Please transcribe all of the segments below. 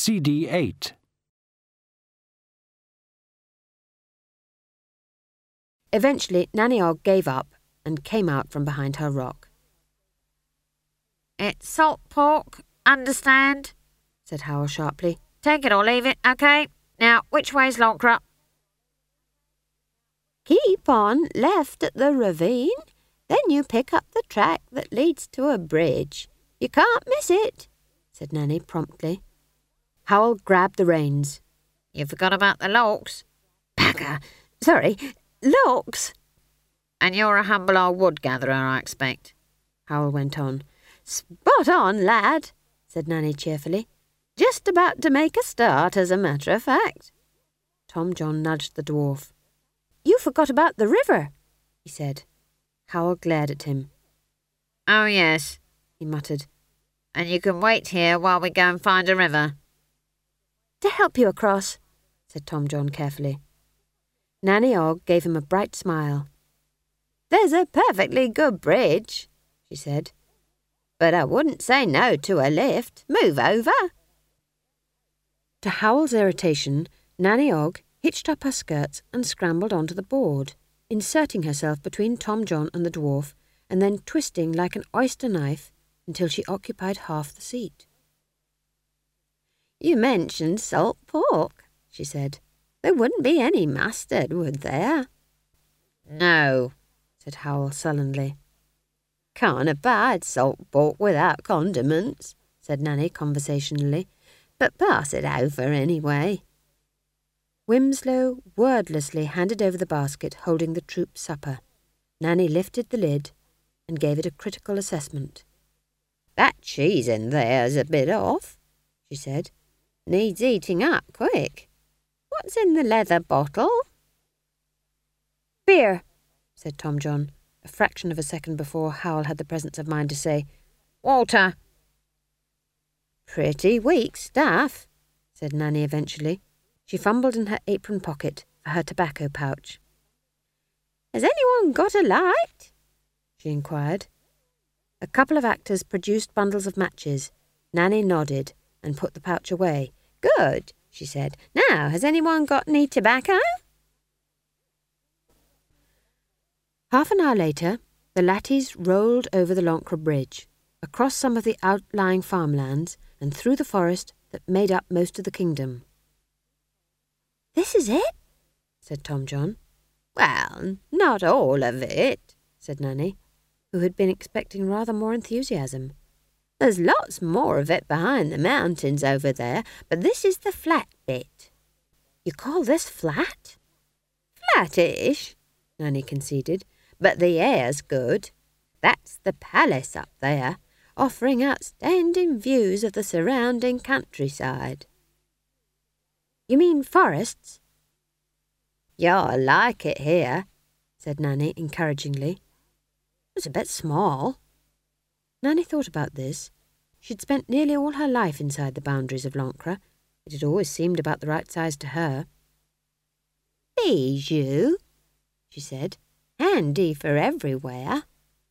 CD 8. Eventually, Nanny Og gave up and came out from behind her rock. "It's salt pork, understand?" said Howell sharply. "Take it or leave it, OK? Now, which way's Lonkra?" "Keep on left at the ravine, then you pick up the track that leads to a bridge. You can't miss it," said Nanny promptly. Howell grabbed the reins. "You forgot about the Lorks." "Bugger! Sorry, Lorks." "And you're a humble old wood gatherer, I expect," Howell went on. "Spot on, lad," said Nanny cheerfully. "Just about to make a start, as a matter of fact." Tom John nudged the dwarf. "You forgot about the river," he said. Howell glared at him. "Oh, yes," he muttered. "And you can wait here while we go and find a river." "To help you across," said Tom John carefully. Nanny Og gave him a bright smile. "There's a perfectly good bridge," she said. "But I wouldn't say no to a lift. Move over." To Howell's irritation, Nanny Og hitched up her skirts and scrambled onto the board, inserting herself between Tom John and the dwarf, and then twisting like an oyster knife until she occupied half the seat. "You mentioned salt pork," she said. "There wouldn't be any mustard, would there?" "No," said Howell sullenly. "Can't abide salt pork without condiments," said Nanny conversationally. "But pass it over anyway." Wimslow wordlessly handed over the basket holding the troop's supper. Nanny lifted the lid and gave it a critical assessment. "That cheese in there's a bit off," she said. "Needs eating up quick. What's in the leather bottle?" "Beer," said Tom John, a fraction of a second before Howell had the presence of mind to say, "Water." "Pretty weak stuff," said Nanny eventually. She fumbled in her apron pocket for her tobacco pouch. "Has anyone got a light?" she inquired. A couple of actors produced bundles of matches. Nanny nodded and put the pouch away. "Good," she said. "Now, has anyone got any tobacco?" Half an hour later, the latties rolled over the Lonkra Bridge, across some of the outlying farmlands and through the forest that made up most of the kingdom. "This is it?" said Tom John. "Well, not all of it," said Nanny, who had been expecting rather more enthusiasm. "There's lots more of it behind the mountains over there, but this is the flat bit." "You call this flat?" "Flattish," Nanny conceded, "but the air's good. That's the palace up there, offering outstanding views of the surrounding countryside." "You mean forests?" "You'll like it here," said Nanny encouragingly. "It's a bit small." Nanny thought about this. She'd spent nearly all her life inside the boundaries of Lonkra. It had always seemed about the right size to her. "Bijou," she said. "Handy for everywhere."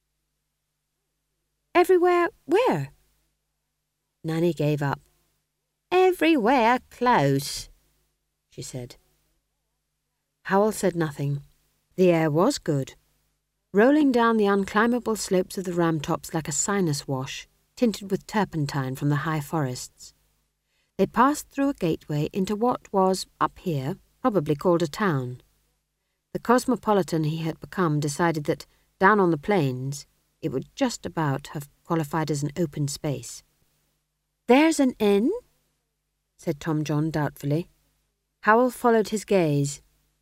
"Everywhere where?" Nanny gave up. "Everywhere close," she said. Howell said nothing. The air was good, rolling down the unclimbable slopes of the ram-tops like a sinus wash, tinted with turpentine from the high forests. They passed through a gateway into what was, up here, probably called a town. The cosmopolitan he had become decided that, down on the plains, it would just about have qualified as an open space. "There's an inn?" said Tom John doubtfully. Howell followed his gaze.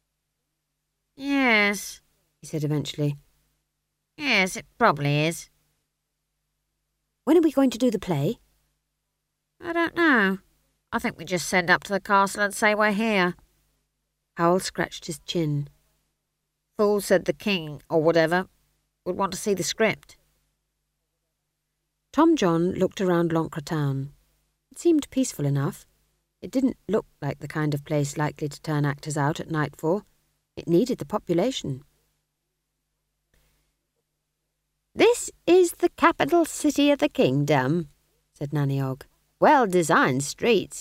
"Yes," he said eventually. "Yes, it probably is." "When are we going to do the play?" "I don't know. I think we just send up to the castle and say we're here." Howell scratched his chin. "Fool said the king, or whatever, would want to see the script." Tom John looked around Lonkra town. It seemed peaceful enough. It didn't look like the kind of place likely to turn actors out at nightfall. It needed the population. "This is the capital city of the kingdom," said Nanny Og. "Well-designed streets,